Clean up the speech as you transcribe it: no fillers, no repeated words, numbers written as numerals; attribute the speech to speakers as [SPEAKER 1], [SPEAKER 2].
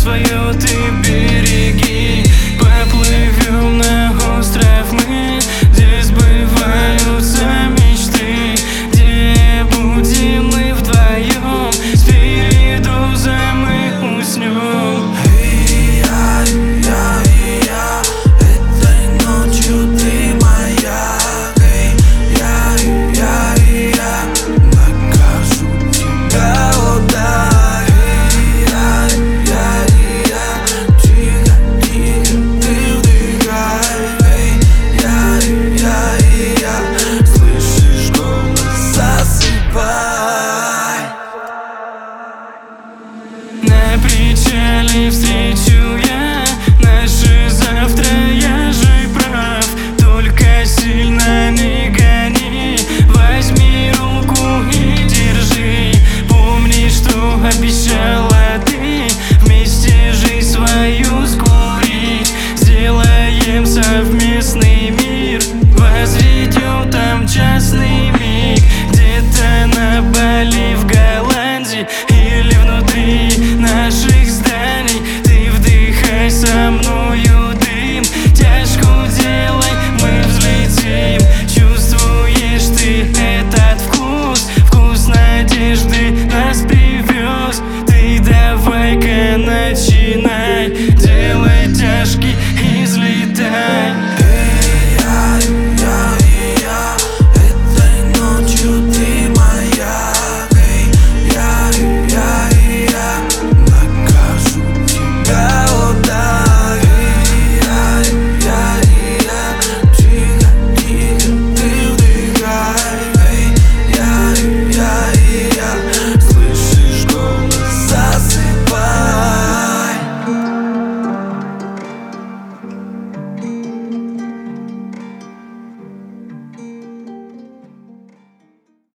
[SPEAKER 1] свое ты береги. Поплывем на остров мы, где сбываются мечты, где будем мы вдвоем, спиридоза мы уснем.
[SPEAKER 2] Этой ночью ты моя. Накажу тебя, о да. Тихо, тихо, ты вдыхай. Слышишь голос, засыпай.
[SPEAKER 1] На причале встречу я